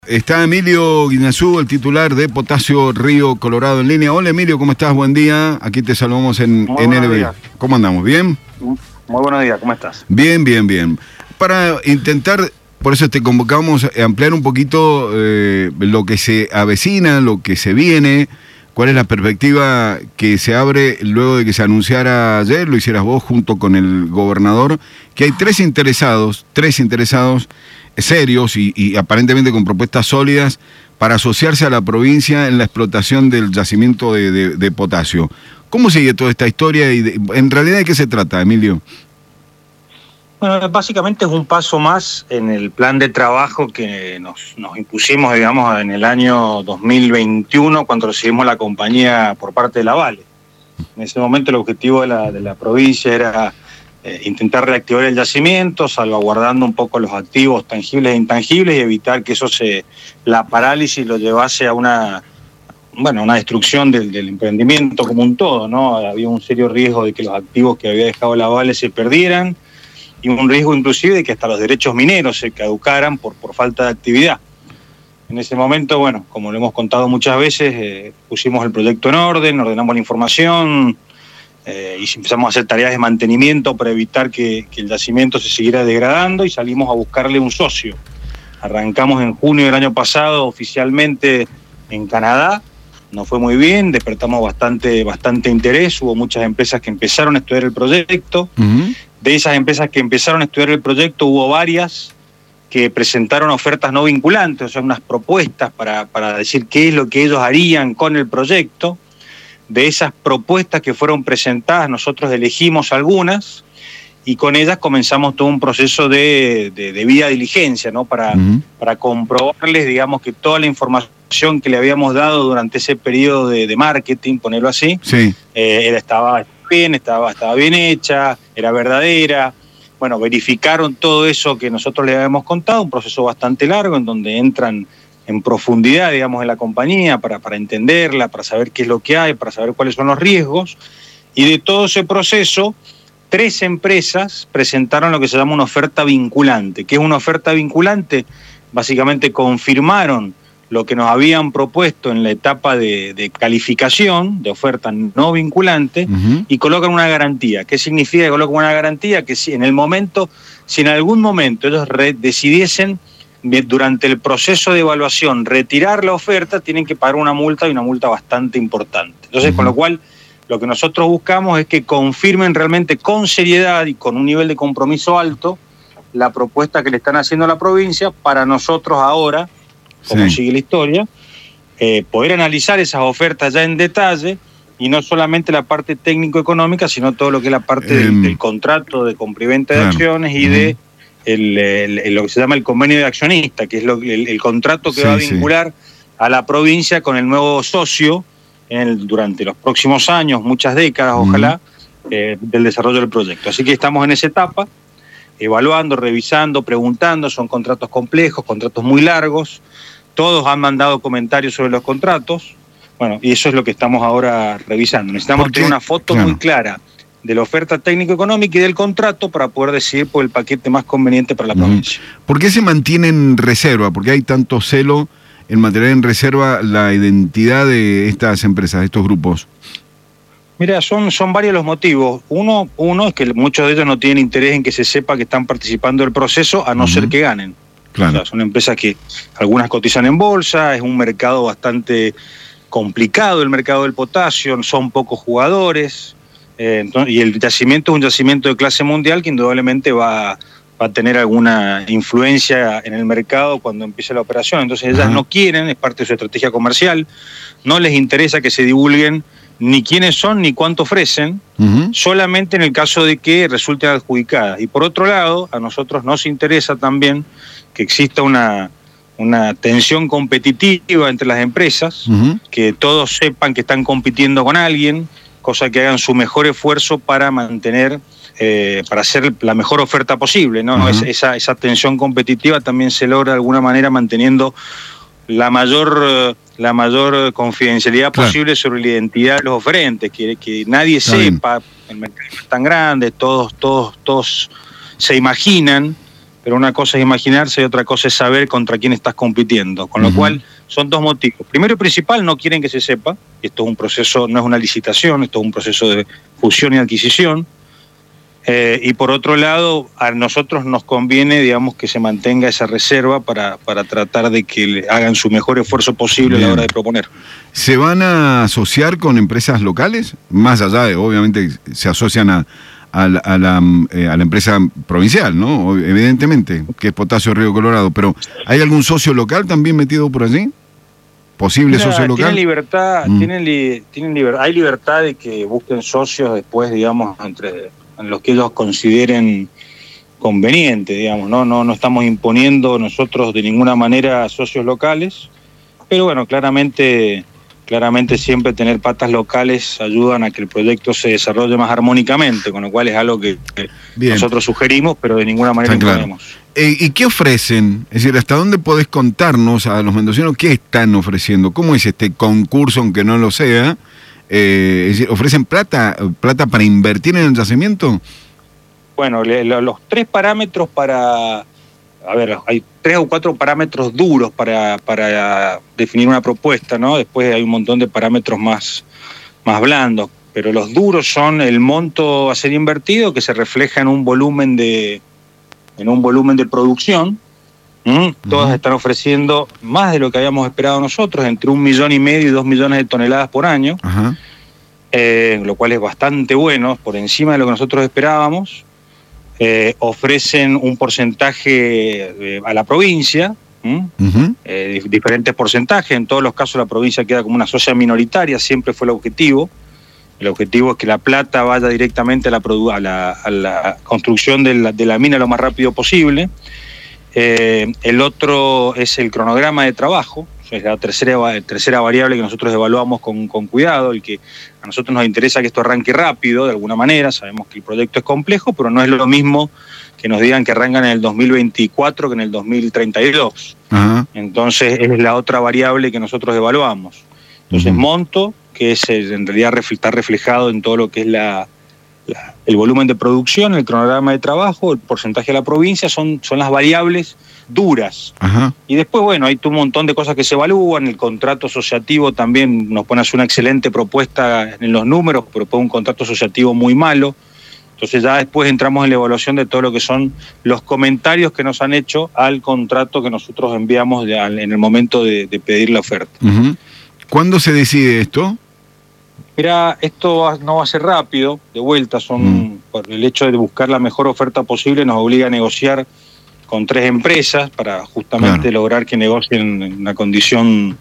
Está Emilio Guiñazú, el titular de Potasio Río Colorado en línea. Hola Emilio, ¿cómo estás? Buen día. Aquí te saludamos en NB. ¿Cómo andamos? ¿Bien? Muy buenos días, ¿cómo estás? Bien. Para intentar, por eso te convocamos a ampliar un poquito lo que se avecina, lo que se viene, cuál es la perspectiva que se abre luego de que se anunciara ayer, lo hicieras vos junto con el gobernador, que hay tres interesados serios y aparentemente con propuestas sólidas para asociarse a la provincia en la explotación del yacimiento de potasio. ¿Cómo sigue toda esta historia y en realidad de qué se trata, Emilio? Bueno, básicamente es un paso más en el plan de trabajo que nos impusimos, digamos, en el año 2021 cuando recibimos la compañía por parte de la Vale. En ese momento el objetivo de la provincia era intentar reactivar el yacimiento, salvaguardando un poco los activos tangibles e intangibles y evitar que la parálisis lo llevase a una destrucción del emprendimiento como un todo, ¿no? Había un serio riesgo de que los activos que había dejado la Vale se perdieran y un riesgo inclusive de que hasta los derechos mineros se caducaran por falta de actividad. En ese momento, bueno, como lo hemos contado muchas veces, pusimos el proyecto en orden, ordenamos la información, y empezamos a hacer tareas de mantenimiento para evitar que el yacimiento se siguiera degradando y salimos a buscarle un socio. Arrancamos en junio del año pasado oficialmente en Canadá, nos fue muy bien, despertamos bastante interés, hubo muchas empresas que empezaron a estudiar el proyecto. Uh-huh. De esas empresas que empezaron a estudiar el proyecto hubo varias que presentaron ofertas no vinculantes, o sea, unas propuestas para decir qué es lo que ellos harían con el proyecto. De esas propuestas que fueron presentadas, nosotros elegimos algunas y con ellas comenzamos todo un proceso de debida diligencia, ¿no? Para comprobarles, digamos, que toda la información que le habíamos dado durante ese periodo de marketing, ponerlo así, sí. Estaba bien hecha, era verdadera. Bueno, verificaron todo eso que nosotros les habíamos contado, un proceso bastante largo en donde entran en profundidad, digamos, en la compañía para entenderla, para saber qué es lo que hay, para saber cuáles son los riesgos. Y de todo ese proceso, 3 empresas presentaron lo que se llama una oferta vinculante. ¿Qué es una oferta vinculante? Básicamente confirmaron lo que nos habían propuesto en la etapa de calificación, de oferta no vinculante, y colocan una garantía. ¿Qué significa que colocan una garantía? Que si en algún momento ellos decidiesen durante el proceso de evaluación retirar la oferta, tienen que pagar una multa y una multa bastante importante. Entonces, con lo cual, lo que nosotros buscamos es que confirmen realmente con seriedad y con un nivel de compromiso alto la propuesta que le están haciendo a la provincia para nosotros ahora, como sigue la historia, poder analizar esas ofertas ya en detalle y no solamente la parte técnico-económica, sino todo lo que es la parte del contrato de compra-y-venta de acciones y de lo que se llama el convenio de accionista, que es el contrato que va a vincular a la provincia con el nuevo socio durante los próximos años, muchas décadas, ojalá, del desarrollo del proyecto. Así que estamos en esa etapa, evaluando, revisando, preguntando. Son contratos complejos, contratos muy largos. Todos han mandado comentarios sobre los contratos. Bueno, y eso es lo que estamos ahora revisando. Necesitamos tener una foto muy clara de la oferta técnico-económica y del contrato para poder decidir por el paquete más conveniente para la provincia. ¿Por qué se mantiene en reserva? ¿Por qué hay tanto celo en mantener en reserva la identidad de estas empresas, de estos grupos? Mira, son varios los motivos. Uno es que muchos de ellos no tienen interés en que se sepa que están participando del proceso, a no ser que ganen. Claro. O sea, son empresas que algunas cotizan en bolsa, es un mercado bastante complicado el mercado del potasio, son pocos jugadores. Y el yacimiento es un yacimiento de clase mundial que indudablemente va a tener alguna influencia en el mercado cuando empiece la operación. Entonces ellas no quieren, es parte de su estrategia comercial, no les interesa que se divulguen ni quiénes son ni cuánto ofrecen, solamente en el caso de que resulten adjudicadas. Y por otro lado, a nosotros nos interesa también que exista una tensión competitiva entre las empresas, que todos sepan que están compitiendo con alguien, cosa que hagan su mejor esfuerzo para mantener, para hacer la mejor oferta posible, ¿no? Esa tensión competitiva también se logra de alguna manera manteniendo la mayor confidencialidad posible sobre la identidad de los oferentes, que nadie sepa, el mercado es tan grande, todos se imaginan pero una cosa es imaginarse y otra cosa es saber contra quién estás compitiendo, con lo cual son dos motivos. Primero y principal, no quieren que se sepa, esto es un proceso, no es una licitación, esto es un proceso de fusión y adquisición, y por otro lado, a nosotros nos conviene, digamos, que se mantenga esa reserva para tratar de que hagan su mejor esfuerzo posible a la hora de proponer. ¿Se van a asociar con empresas locales? Más allá de, obviamente, se asocian a la empresa provincial, ¿no? Evidentemente, que es Potasio Río Colorado, pero ¿hay algún socio local también metido por allí? ¿Posible socio local? Tienen libertad, hay libertad de que busquen socios después, digamos, entre los que ellos consideren conveniente, digamos, no estamos imponiendo nosotros de ninguna manera socios locales, pero bueno, claramente siempre tener patas locales ayudan a que el proyecto se desarrolle más armónicamente, con lo cual es algo que nosotros sugerimos, pero de ninguna manera imponemos. ¿Y qué ofrecen? Es decir, ¿hasta dónde podés contarnos a los mendocinos qué están ofreciendo? ¿Cómo es este concurso, aunque no lo sea? Es decir, ¿ofrecen plata para invertir en el yacimiento? Bueno, los tres parámetros hay 3 o 4 parámetros duros para definir una propuesta, ¿no? Después hay un montón de parámetros más blandos, pero los duros son el monto a ser invertido, que se refleja en un volumen de producción. Todas están ofreciendo más de lo que habíamos esperado nosotros, entre 1,5 millones y 2 millones de toneladas por año, lo cual es bastante bueno, por encima de lo que nosotros esperábamos. Ofrecen un porcentaje a la provincia, diferentes porcentajes. En todos los casos la provincia queda como una socia minoritaria, siempre fue el objetivo. El objetivo es que la plata vaya directamente a la construcción de la mina lo más rápido posible. El otro es el cronograma de trabajo, es la tercera variable que nosotros evaluamos con cuidado, el que a nosotros nos interesa que esto arranque rápido, de alguna manera. Sabemos que el proyecto es complejo, pero no es lo mismo que nos digan que arrancan en el 2024 que en el 2032. Entonces es la otra variable que nosotros evaluamos. Entonces monto, que es en realidad está reflejado en todo lo que es el volumen de producción, el cronograma de trabajo, el porcentaje de la provincia, son las variables duras. Y después, bueno, hay un montón de cosas que se evalúan. El contrato asociativo también nos pone a hacer una excelente propuesta en los números, pero fue un contrato asociativo muy malo. Entonces ya después entramos en la evaluación de todo lo que son los comentarios que nos han hecho al contrato que nosotros enviamos en el momento de pedir la oferta. ¿Cuándo se decide esto? Mira, esto no va a ser rápido, de vuelta, por el hecho de buscar la mejor oferta posible nos obliga a negociar con 3 empresas para justamente lograr que negocien en una condición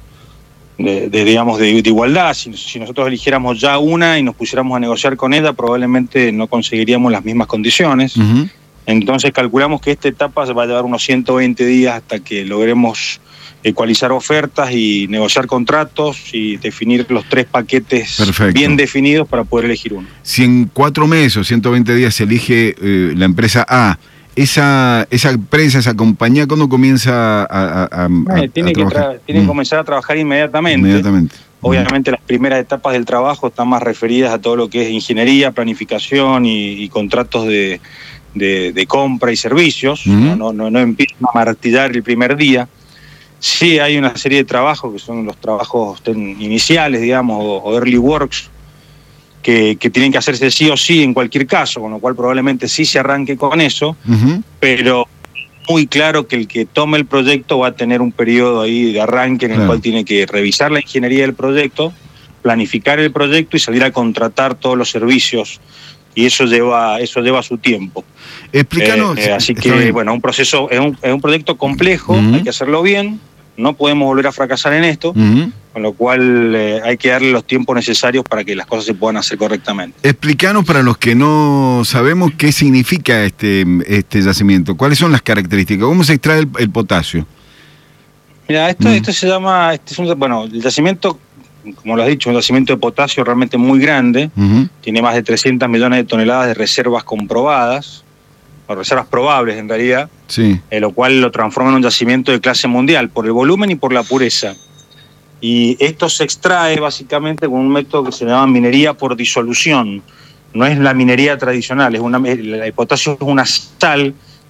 de igualdad. Si nosotros eligiéramos ya una y nos pusiéramos a negociar con ella, probablemente no conseguiríamos las mismas condiciones. Entonces calculamos que esta etapa se va a llevar unos 120 días hasta que logremos ecualizar ofertas y negociar contratos y definir los 3 paquetes bien definidos para poder elegir uno. Si en 4 meses o 120 días se elige la empresa A, esa empresa, esa compañía, ¿cuándo comienza a tiene que comenzar a trabajar inmediatamente. Obviamente las primeras etapas del trabajo están más referidas a todo lo que es ingeniería, planificación y contratos de compra y servicios. No empiezan a martillar el primer día. Sí hay una serie de trabajos que son los trabajos iniciales, digamos, o early works, que tienen que hacerse sí o sí en cualquier caso, con lo cual probablemente sí se arranque con eso, pero muy claro que el que tome el proyecto va a tener un periodo ahí de arranque en el cual tiene que revisar la ingeniería del proyecto, planificar el proyecto y salir a contratar todos los servicios, y eso lleva su tiempo. Explícanos. Así que, bueno, un proceso, es un proyecto complejo, hay que hacerlo bien, no podemos volver a fracasar en esto, con lo cual hay que darle los tiempos necesarios para que las cosas se puedan hacer correctamente. Explícanos para los que no sabemos qué significa este yacimiento, cuáles son las características, cómo se extrae el potasio. Mira, esto se llama, el yacimiento, como lo has dicho, un yacimiento de potasio realmente muy grande, tiene más de 300 millones de toneladas de reservas comprobadas, o reservas probables en realidad, lo cual lo transforma en un yacimiento de clase mundial por el volumen y por la pureza. Y esto se extrae básicamente con un método que se llama minería por disolución. No es la minería tradicional, el potasio es una sal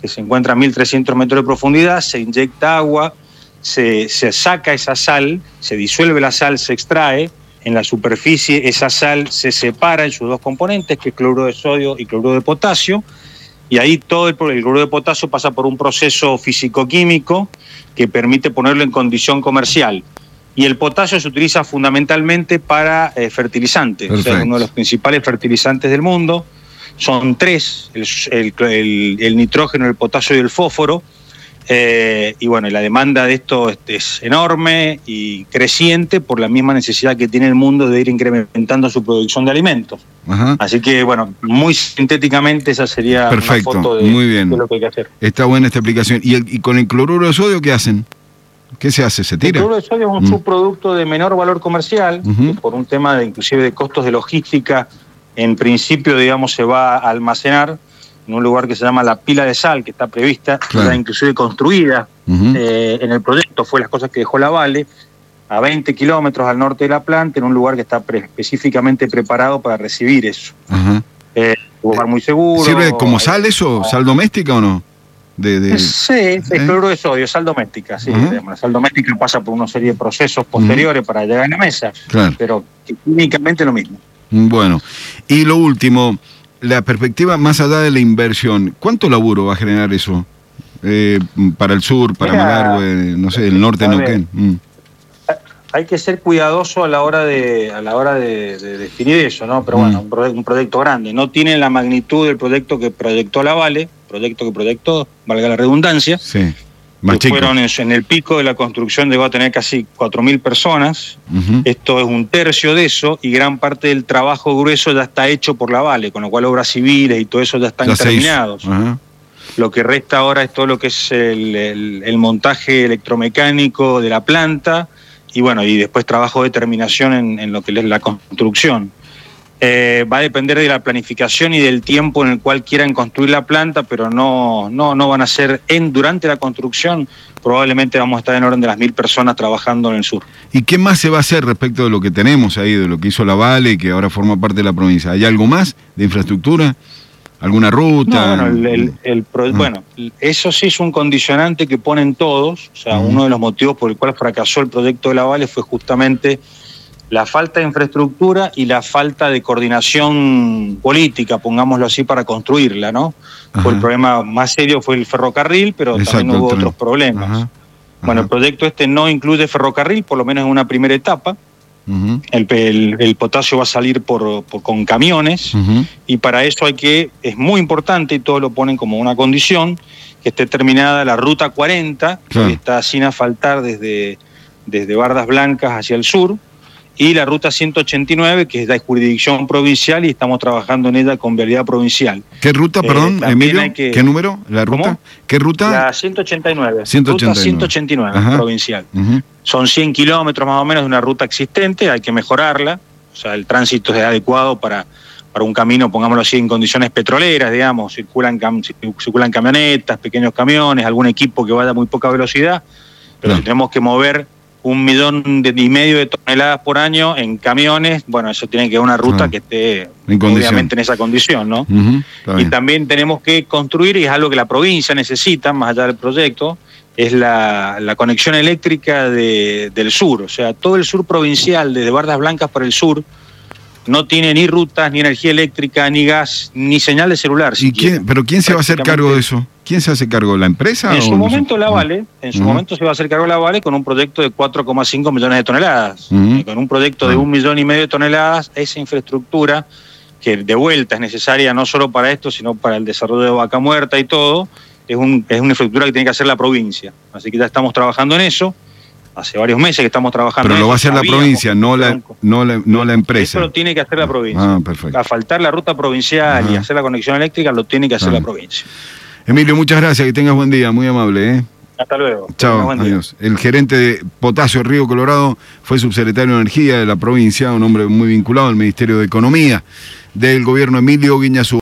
que se encuentra a 1.300 metros de profundidad, se inyecta agua, se saca esa sal, se disuelve la sal, se extrae. En la superficie esa sal se separa en sus dos componentes, que es cloruro de sodio y cloruro de potasio, y ahí todo el cloruro de potasio pasa por un proceso físico-químico que permite ponerlo en condición comercial. Y el potasio se utiliza fundamentalmente para fertilizantes, o sea, es uno de los principales fertilizantes del mundo. Son tres, el nitrógeno, el potasio y el fósforo. Y bueno, la demanda de esto es enorme y creciente por la misma necesidad que tiene el mundo de ir incrementando su producción de alimentos. Ajá. Así que, bueno, muy sintéticamente esa sería perfecto, una foto muy bien. de lo que hay que hacer. Está buena esta explicación. ¿Y con el cloruro de sodio qué hacen? ¿Qué se hace? ¿Se tira? El cloruro de sodio es un subproducto de menor valor comercial, que por un tema de inclusive de costos de logística, en principio, digamos, se va a almacenar en un lugar que se llama la pila de sal, que está prevista, claro, inclusive construida en el proyecto, fue las cosas que dejó la Vale, a 20 kilómetros al norte de la planta, en un lugar que está específicamente preparado para recibir eso. Un lugar muy seguro. ¿Sirve como sal eso? ¿Sal doméstica o no? Sí, es cloruro de sodio, sal doméstica, sí. La sal doméstica pasa por una serie de procesos posteriores para llegar a la mesa, claro, pero químicamente lo mismo. Bueno, y lo último, la perspectiva más allá de la inversión, ¿cuánto laburo va a generar eso? Para el sur, para Malargüe, no sé, el norte de Neuquén. Hay que ser cuidadoso a la hora de definir eso, ¿no? Pero bueno, un proyecto grande. No tiene la magnitud del proyecto que proyectó la Vale, valga la redundancia. Sí. Más que fueron en el pico de la construcción, llegó a tener casi 4.000 personas. Esto es un tercio de eso, y gran parte del trabajo grueso ya está hecho por la Vale, con lo cual obras civiles y todo eso ya están terminados. Lo que resta ahora es todo lo que es el montaje electromecánico de la planta, y bueno, y después trabajo de terminación en lo que es la construcción. Va a depender de la planificación y del tiempo en el cual quieran construir la planta, pero no van a ser durante la construcción. Probablemente vamos a estar en orden de las 1.000 personas trabajando en el sur. ¿Y qué más se va a hacer respecto de lo que tenemos ahí, de lo que hizo la Vale, que ahora forma parte de la provincia? ¿Hay algo más de infraestructura? ¿Alguna ruta? No, bueno, eso sí es un condicionante que ponen todos. O sea, uno de los motivos por el cual fracasó el proyecto de la Vale fue justamente la falta de infraestructura y la falta de coordinación política, pongámoslo así, para construirla, ¿no? El problema más serio fue el ferrocarril, pero también hubo otros problemas. Bueno, el proyecto no incluye ferrocarril, por lo menos en una primera etapa. El potasio va a salir con camiones, y para eso es muy importante, y todos lo ponen como una condición, que esté terminada la ruta 40, que está sin asfaltar desde Bardas Blancas hacia el sur, y la ruta 189, que es de jurisdicción provincial, y estamos trabajando en ella con vialidad provincial. ¿Qué ruta, perdón, Emilio? ¿Qué número? ¿La ruta? ¿Cómo? ¿Qué ruta? La 189. Ruta 189, provincial. Son 100 kilómetros más o menos de una ruta existente, hay que mejorarla. O sea, el tránsito es adecuado para un camino, pongámoslo así, en condiciones petroleras, digamos. Circulan camionetas, pequeños camiones, algún equipo que vaya a muy poca velocidad, pero si tenemos que mover 1,5 millones de toneladas por año en camiones, bueno, eso tiene que ser una ruta que esté obviamente en esa condición, ¿no? Y también tenemos que construir, y es algo que la provincia necesita, más allá del proyecto, es la conexión eléctrica del sur. O sea, todo el sur provincial, desde Bardas Blancas para el sur, no tiene ni rutas, ni energía eléctrica, ni gas, ni señal de celular. ¿Pero quién se va a hacer cargo de eso? ¿Quién se hace cargo? ¿La empresa? En su momento la Vale, momento se va a hacer cargo la Vale con un proyecto de 4,5 millones de toneladas. Con un proyecto de 1,5 millones de toneladas, esa infraestructura, que de vuelta es necesaria no solo para esto, sino para el desarrollo de Vaca Muerta y todo, es una infraestructura que tiene que hacer la provincia. Así que ya estamos trabajando en eso. Hace varios meses que estamos trabajando. Pero lo va a hacer la provincia, no la empresa. Eso lo tiene que hacer la provincia. Perfecto. Asfaltar la ruta provincial y hacer la conexión eléctrica lo tiene que hacer la provincia. Emilio, muchas gracias, que tengas buen día, muy amable. Hasta luego. Chao, adiós. El gerente de Potasio Río Colorado fue subsecretario de Energía de la provincia, un hombre muy vinculado al Ministerio de Economía del gobierno Emilio Guiñazú.